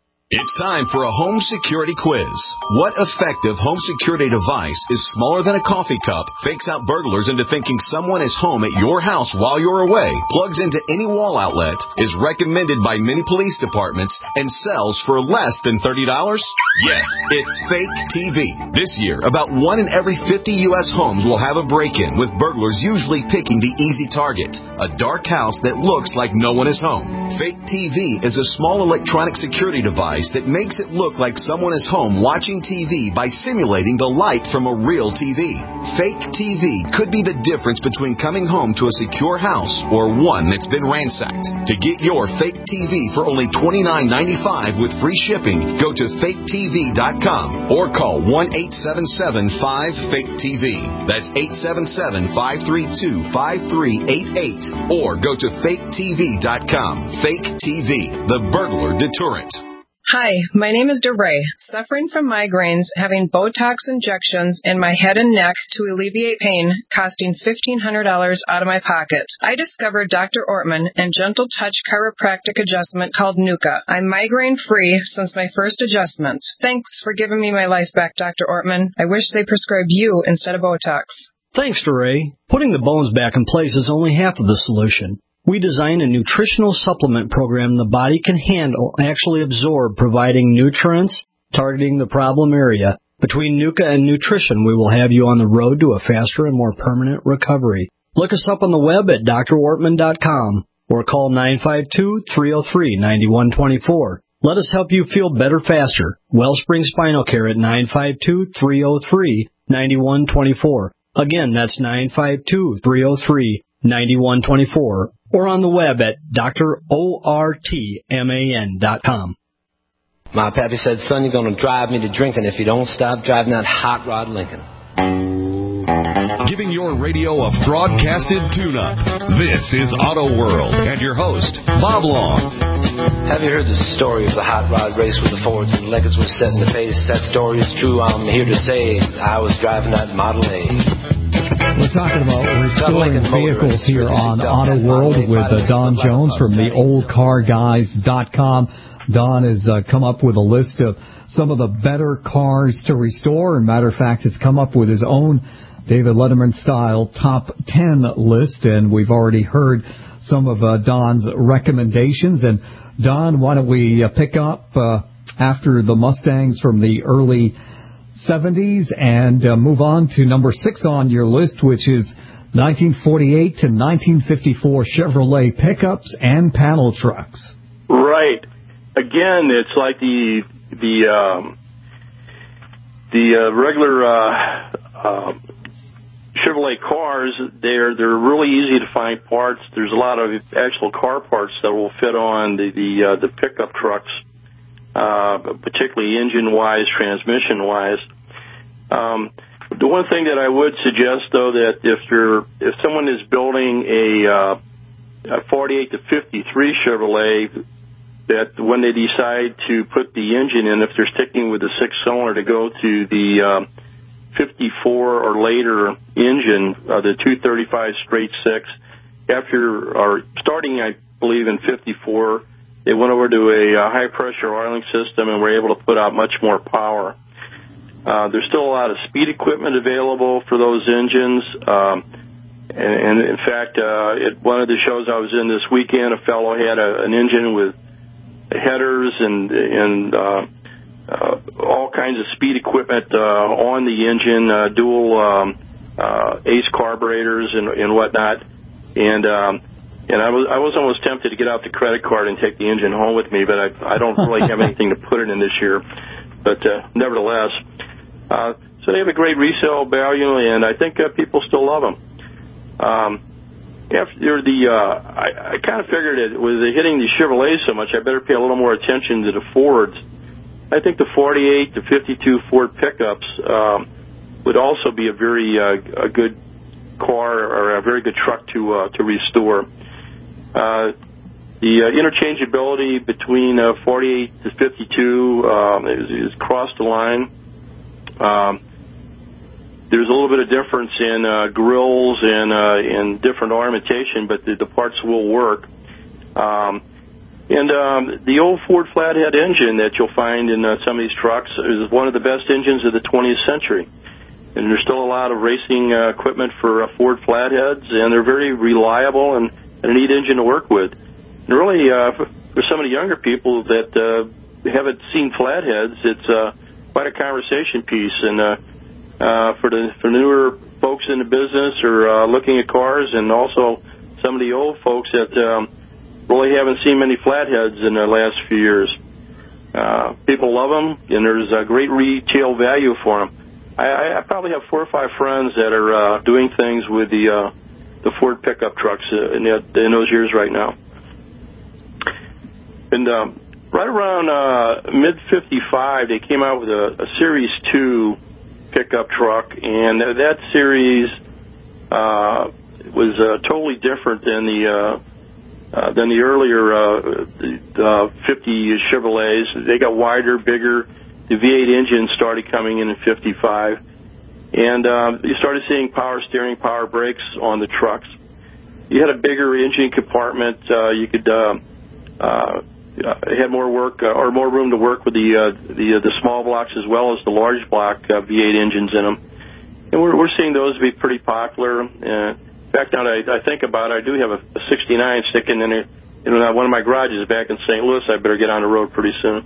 Speaker 6: It's time for a home security quiz. What effective home security device is smaller than a coffee cup, fakes out burglars into thinking someone is home at your house while you're away, plugs into any wall outlet, is recommended by many police departments, and sells for less than thirty dollars? Yes, it's Fake T V. This year, about one in every fifty U S homes will have a break-in, with burglars usually picking the easy target, a dark house that looks like no one is home. Fake T V is a small electronic security device that makes it look like someone is home watching T V by simulating the light from a real T V. Fake T V could be the difference between coming home to a secure house or one that's been ransacked. To get your fake T V for only twenty-nine ninety-five with free shipping, go to fake T V dot com or call one eight seven seven five fake T V. That's eight seven seven, five three two, five three eight eight or go to fake T V dot com. Fake T V, the burglar deterrent.
Speaker 7: Hi, my name is DeRay, suffering from migraines, having Botox injections in my head and neck to alleviate pain, costing fifteen hundred dollars out of my pocket. I discovered Doctor Ortman and Gentle Touch chiropractic adjustment called Nuka. I'm migraine-free since my first adjustment. Thanks for giving me my life back, Doctor Ortman. I wish they prescribed you instead of Botox.
Speaker 23: Thanks, DeRay. Putting the bones back in place is only half of the solution. We designed a nutritional supplement program the body can handle, actually absorb, providing nutrients, targeting the problem area. Between Nuka and nutrition, we will have you on the road to a faster and more permanent recovery. Look us up on the web at D R ortman dot com or call nine five two, three oh three, nine one two four. Let us help you feel better faster. Wellspring Spinal Care at nine five two, three oh three, nine one two four. Again, that's nine five two, three oh three, nine one two four. Or on the web at D R ortman dot com.
Speaker 24: My pappy said, son, you're going to drive me to drinking if you don't stop driving that hot rod Lincoln.
Speaker 1: Giving your radio a broadcasted tune-up. This is Auto World and your host, Bob Long.
Speaker 24: Have you heard the story of the hot rod race with the Fords and Lincolns were set in the pace? That story is true, I'm here to say. I was driving that Model A.
Speaker 2: We're talking about restoring vehicles here on Auto World with uh, Don Jones from the old car guys dot com. Don has uh, come up with a list of some of the better cars to restore. And matter of fact, has come up with his own David Letterman-style top ten list. And we've already heard some of uh, Don's recommendations. And Don, why don't we uh, pick up uh, after the Mustangs from the early seventies and uh, move on to number six on your list, which is nineteen forty-eight to nineteen fifty-four Chevrolet pickups and panel trucks.
Speaker 20: Right. Again, it's like the the um, the uh, regular uh, uh, Chevrolet cars. They're they're really easy to find parts. There's a lot of actual car parts that will fit on the the, uh, the pickup trucks. Uh, particularly engine-wise, transmission-wise. Um, the one thing that I would suggest, though, that if you're if someone is building a, uh, a forty-eight to fifty-three Chevrolet, that when they decide to put the engine in, if they're sticking with the six-cylinder, to go to the uh, fifty-four or later engine, uh, the two thirty-five straight six. After or starting, I believe, in fifty-four. They went over to a uh, high-pressure oiling system and were able to put out much more power. Uh, there's still a lot of speed equipment available for those engines. Um, and, and, in fact, uh, at one of the shows I was in this weekend, a fellow had a, an engine with headers and, and uh, uh, all kinds of speed equipment uh, on the engine, uh, dual um, uh, ACE carburetors and, and whatnot. And... Um, And I was I was almost tempted to get out the credit card and take the engine home with me, but I I don't really have anything to put it in this year. But uh, nevertheless, uh, so they have a great resale value, and I think uh, people still love them. Um, after the uh, I, I kind of figured it with hitting the Chevrolet so much, I better pay a little more attention to the Fords. I think the forty-eight to fifty-two Ford pickups um, would also be a very uh, a good car or a very good truck to uh, to restore. Uh, the uh, interchangeability between uh, forty-eight to fifty-two um, is, is crossed the line. Um, there's a little bit of difference in uh, grills and uh, in different ornamentation, but the, the parts will work. Um, And um, the old Ford flathead engine that you'll find in uh, some of these trucks is one of the best engines of the twentieth century. And there's still a lot of racing uh, equipment for uh, Ford flatheads, and they're very reliable and, and a neat engine to work with. And really, uh, for, for some of the younger people that uh, haven't seen flatheads, it's uh, quite a conversation piece. And uh, uh, for the for newer folks in the business or uh, looking at cars, and also some of the old folks that um, really haven't seen many flatheads in the last few years. Uh, people love them, and there's a great retail value for them. I, I probably have four or five friends that are uh, doing things with the uh, the Ford pickup trucks in, the, in those years right now. And um, right around uh, mid fifty-five, they came out with a, a Series two pickup truck, and that series uh, was uh, totally different than the uh, uh, than the earlier uh, the, uh, fifty Chevrolets. They got wider, bigger. The V eight engine started coming in in fifty-five, and uh, you started seeing power steering, power brakes on the trucks. You had a bigger engine compartment. Uh, you could uh, uh, had more work uh, or more room to work with the uh, the uh, the small blocks as well as the large block uh, V eight engines in them. And we're we're seeing those be pretty popular. Uh, in fact, now that I, I think about it, I do have a, a sixty-nine sticking in it. You know, one of my garages back in Saint Louis. I better get on the road pretty soon.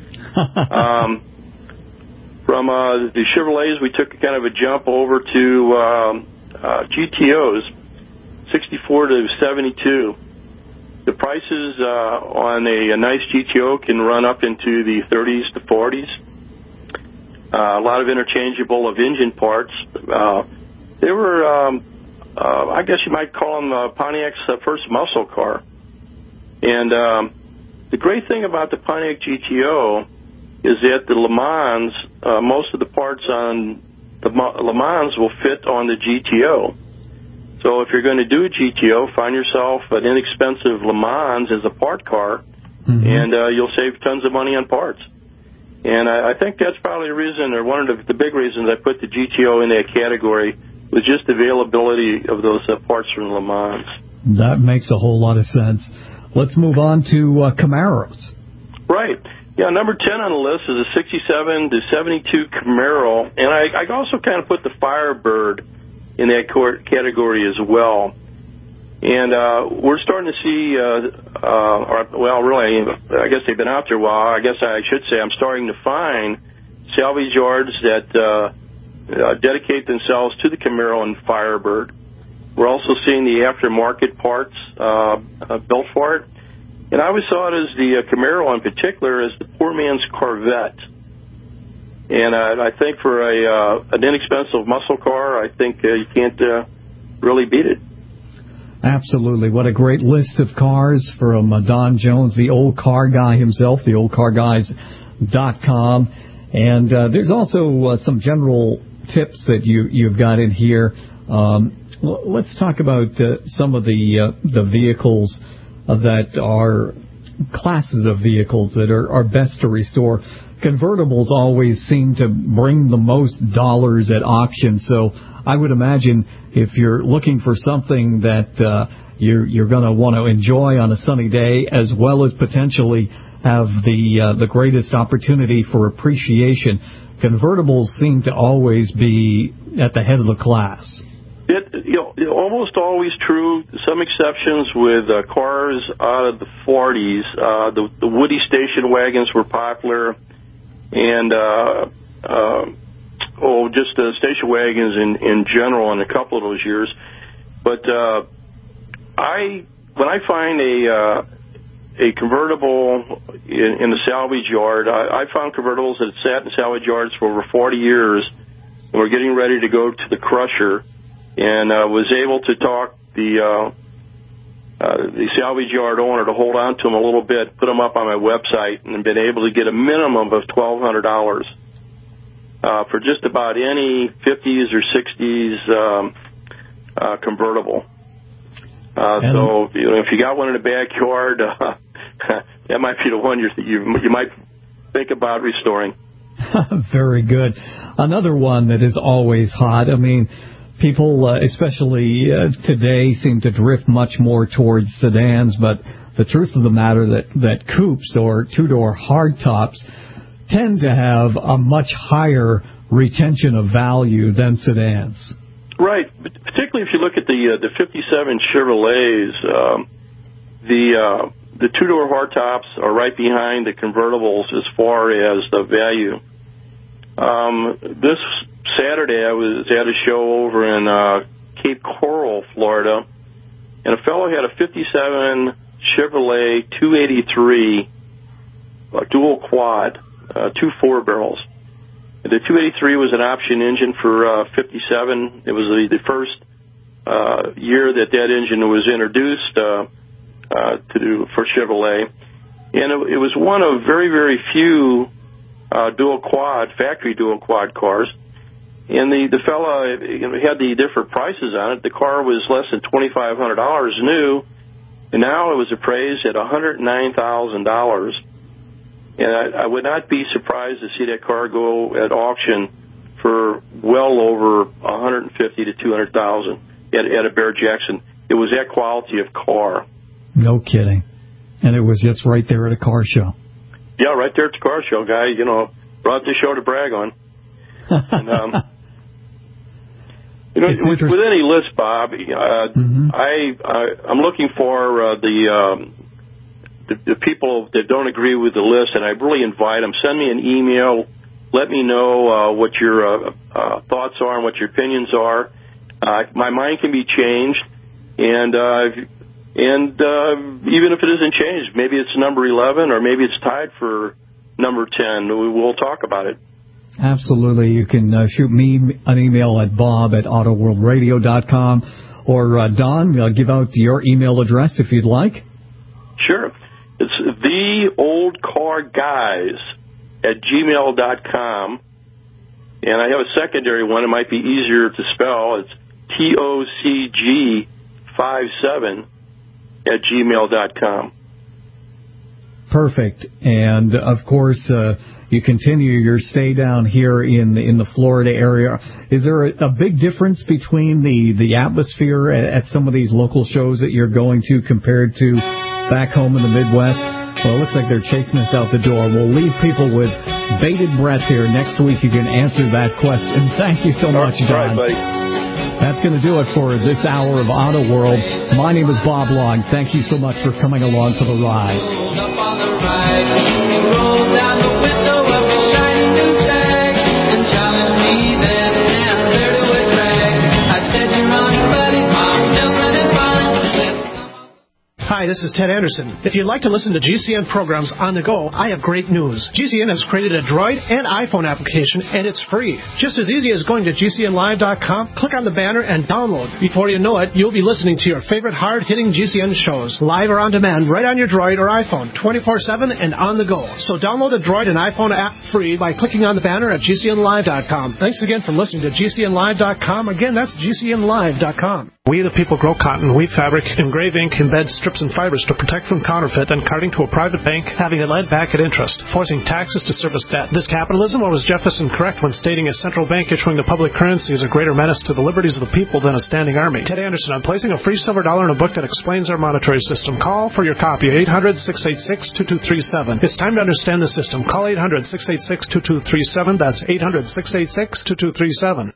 Speaker 20: um, From uh, the Chevrolets, we took kind of a jump over to um, uh, G T Os, sixty-four to seventy-two. The prices uh, on a, a nice G T O can run up into the thirties to forties. Uh, a lot of interchangeable of engine parts. Uh, they were, um, uh, I guess you might call them uh, Pontiac's uh, first muscle car. And um, the great thing about the Pontiac G T O is that the Le Mans, uh, most of the parts on the Le Mans will fit on the G T O. So if you're going to do a G T O, find yourself an inexpensive Le Mans as a part car, mm-hmm. and uh, you'll save tons of money on parts. And I, I think that's probably the reason, or one of the, the big reasons I put the G T O in that category, was just availability of those uh, parts from Le Mans.
Speaker 2: That makes a whole lot of sense. Let's move on to uh, Camaros.
Speaker 20: Right. Yeah, number ten on the list is a sixty-seven to seventy-two Camaro, and I, I also kind of put the Firebird in that category as well. And uh, we're starting to see, uh, uh, or, well, really, I guess they've been out there a while. I guess I should say I'm starting to find salvage yards that uh, uh, dedicate themselves to the Camaro and Firebird. We're also seeing the aftermarket parts uh, uh, built for it. And I always saw it as the uh, Camaro in particular as the poor man's Corvette. And uh, I think for a uh, an inexpensive muscle car, I think uh, you can't uh, really beat it.
Speaker 2: Absolutely. What a great list of cars from uh, Don Jones, the old car guy himself, the old car guys dot com. And uh, there's also uh, some general tips that you, you've got in here. Um, let's talk about uh, some of the uh, the vehicles that are classes of vehicles that are, are best to restore. Convertibles always seem to bring the most dollars at auction, so I would imagine if you're looking for something that uh, you're, you're going to want to enjoy on a sunny day, as well as potentially have the uh, the greatest opportunity for appreciation, convertibles seem to always be at the head of the class.
Speaker 20: It, you know, almost always true. Some exceptions with uh, cars out of the forties. Uh, the, the Woody station wagons were popular, and uh, uh, oh, just uh, station wagons in, in general in a couple of those years. But uh, I, when I find a uh, a convertible in, in the salvage yard, I, I found convertibles that had sat in salvage yards for over forty years and were getting ready to go to the crusher. And uh, was able to talk the uh, uh, the salvage yard owner to hold on to them a little bit, put them up on my website, and been able to get a minimum of twelve hundred dollars uh, for just about any fifties or sixties um, uh, convertible. Uh, so you know, if you got one in the backyard, uh, that might be the one you you you might think about restoring.
Speaker 2: Very good. Another one that is always hot. I mean, people, uh, especially uh, today, seem to drift much more towards sedans, but the truth of the matter that, that coupes or two-door hardtops tend to have a much higher retention of value than sedans.
Speaker 20: Right, particularly if you look at the uh, the fifty-seven Chevrolets, um, the uh, the two-door hardtops are right behind the convertibles as far as the value. Um, this Saturday I was at a show over in uh, Cape Coral, Florida, and a fellow had a fifty-seven Chevrolet two eighty-three uh, dual quad, uh, two four barrels. The two eighty-three was an option engine for uh, fifty-seven. It was the, the first uh, year that that engine was introduced uh, uh, to do, for Chevrolet, and it, it was one of very, very few uh, dual quad, factory dual quad cars. And the the fella, you know, had the different prices on it. The car was less than twenty-five hundred dollars new, and now it was appraised at one hundred nine thousand dollars. And I, I would not be surprised to see that car go at auction for well over one hundred fifty to two hundred thousand at, at a Bear Jackson. It was that quality of car.
Speaker 2: No kidding. And it was just right there at a car show.
Speaker 20: Yeah, right there at the car show, guy. You know, brought the show to brag on. And, um, you know, with, with any list, Bob, uh, mm-hmm. I, I I'm looking for uh, the. Um, The, the people that don't agree with the list, and I really invite them, send me an email, let me know uh, what your uh, uh, thoughts are and what your opinions are. Uh, my mind can be changed, and uh, and uh, even if it isn't changed, maybe it's number eleven or maybe it's tied for number ten. We will talk about it.
Speaker 2: Absolutely. You can uh, shoot me an email at bob at auto world radio dot com, or uh, Don, uh, give out your email address if you'd like.
Speaker 20: Sure. It's the old car guys at gmail dot com, and I have a secondary one. It might be easier to spell. It's T O C G five seven at gmail dot com.
Speaker 2: Perfect. And of course, uh, you continue your stay down here in in the Florida area. Is there a, a big difference between the the atmosphere at, at some of these local shows that you're going to compared to back home in the Midwest? Well, it looks like they're chasing us out the door. We'll leave people with bated breath here. Next week you can answer that question. Thank you so much, Don.
Speaker 20: All right, buddy.
Speaker 2: That's going to do it for this hour of Auto World. My name is Bob Long. Thank you so much for coming along for the ride.
Speaker 8: Up on the ride, he rolled down the window of his shiny new tag and challenged me then and there to his rag. I said, "You're on, buddy, Mom, Desmond and Barnes."
Speaker 9: Hi, this is Ted Anderson. If you'd like to listen to G C N programs on the go, I have great news. G C N has created a Droid and iPhone application, and it's free. Just as easy as going to G C N live dot com, click on the banner, and download. Before you know it, you'll be listening to your favorite hard-hitting G C N shows, live or on demand, right on your Droid or iPhone, twenty-four seven and on the go. So download the Droid and iPhone app free by clicking on the banner at G C N live dot com. Thanks again for listening to G C N live dot com. Again, that's G C N live dot com. We the people grow cotton, weave fabric, engrave ink, embed strips and fibers to protect from counterfeit and carting to a private bank, having it lent back at interest, forcing taxes to service debt. This capitalism, or was Jefferson correct when stating a central bank issuing the public currency is a greater menace to the liberties of the people than a standing army? Ted Anderson, I'm placing a free silver dollar in a book that explains our monetary system. Call for your copy, eight hundred, six eight six, two two three seven. It's time to understand the system. Call eight hundred, six eight six, two two three seven. That's eight hundred, six eight six, two two three seven.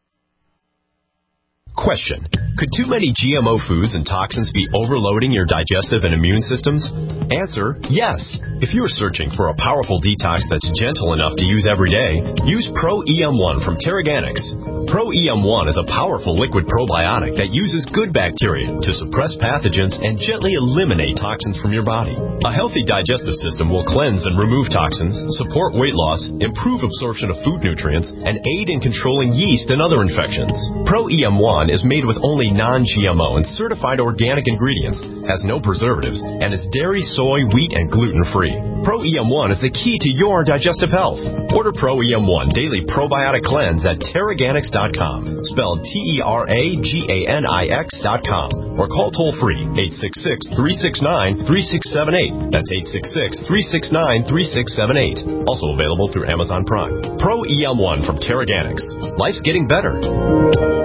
Speaker 10: Question. Could too many G M O foods and toxins be overloading your digestive and immune systems? Answer, yes. If you're searching for a powerful detox that's gentle enough to use every day, use Pro E M one from Terraganics. Pro E M one is a powerful liquid probiotic that uses good bacteria to suppress pathogens and gently eliminate toxins from your body. A healthy digestive system will cleanse and remove toxins, support weight loss, improve absorption of food nutrients, and aid in controlling yeast and other infections. Pro E M one is made with only non-G M O and certified organic ingredients, has no preservatives, and is dairy, soy, wheat, and gluten-free. Pro E M one is the key to your digestive health. Order Pro E M one Daily Probiotic Cleanse at Terraganics dot com, spelled T E R A G A N I X dot com, or call toll-free eight six six, three six nine, three six seven eight. That's eight six six, three six nine, three six seven eight. Also available through Amazon Prime. Pro E M one from Terraganics. Life's getting better.